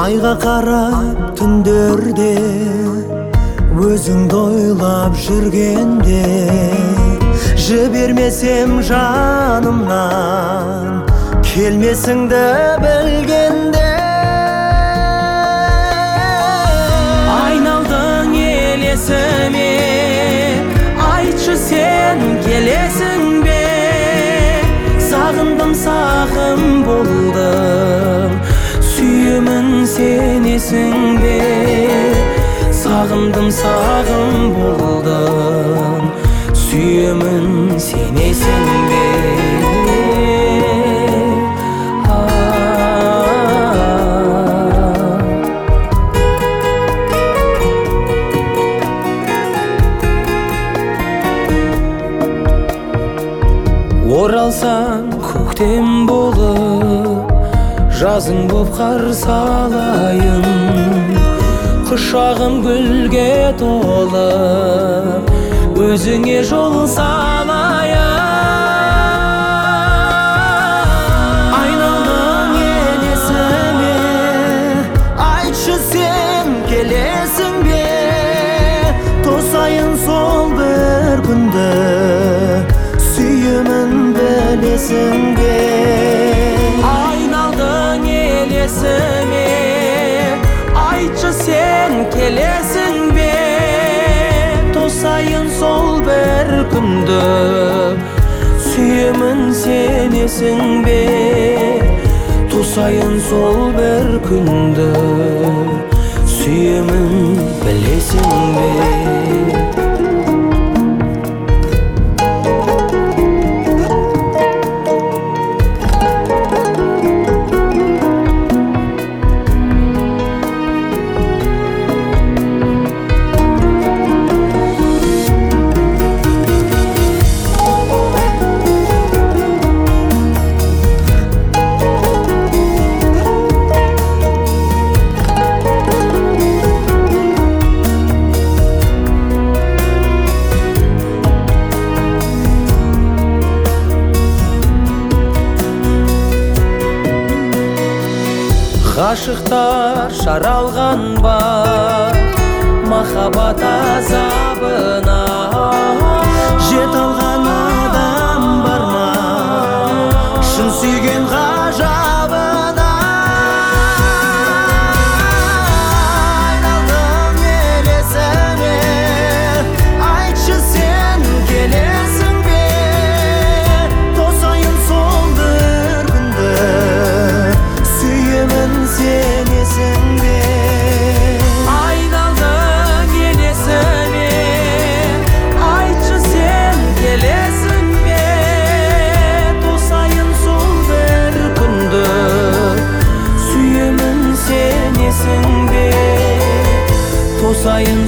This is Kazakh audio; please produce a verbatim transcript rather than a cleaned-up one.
Айға қарап түндерде өзіңді ойлап жүргенде жібермесем жанымнан келмесіңді білгенде айналдың елесіме айтшы сен келесің бе сағындым сағым болдым сүйемін сенесің бе сағындым сағым болдым сүйемін сенесің бе оралсаң көктем болып жазың боп қарсы алайын құшағым гүлге толы өзіңе жол салайын айналдың елесіме айтшы сен келесің бе тосайын сол бір күнді сүйемін білесің бе айналдың елесіме айтшы сен келесің бе тосайын сол бір күнді сүйемін сенесің бе тосайын сол бір күнді сүйемін білесің бе ғашықтар жаралған ба махаббат азабына жете алған адам бар ма шын сүйген ғажабына айналдың елесіме айтшы сен келесің бе тосайын сол бір күнді сүйемін сенесің бе айналдың елесіме айтшы сен келесің бе тосайын сол бір күнді сүйемін сенесің бе тосайын